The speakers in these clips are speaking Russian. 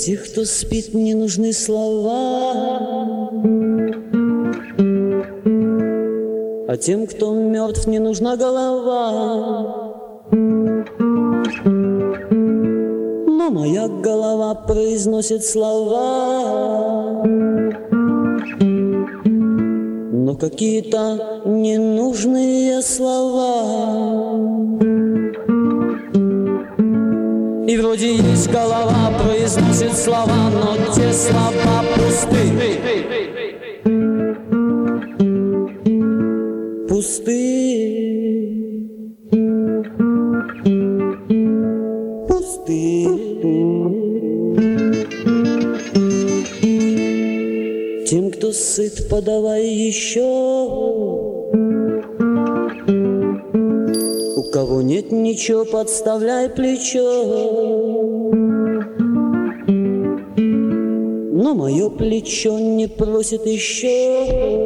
тех, кто спит, не нужны слова, а тем, кто мертв, не нужна голова. Но моя голова произносит слова, но какие-то ненужные слова. И вроде есть голова, произносит слова, но те слова пусты. Пусты. Пусты. Тем, кто сыт, подавай еще. У кого нет ничего, подставляй плечо. Но мое плечо не просит еще.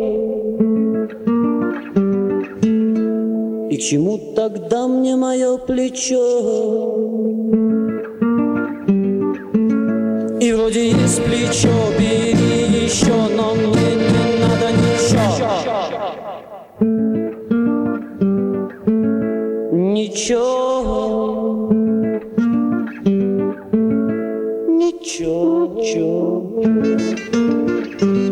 И к чему тогда мне мое плечо? И вроде есть плечо, бери еще, но мне не надо ничего. Ничего. Ничего.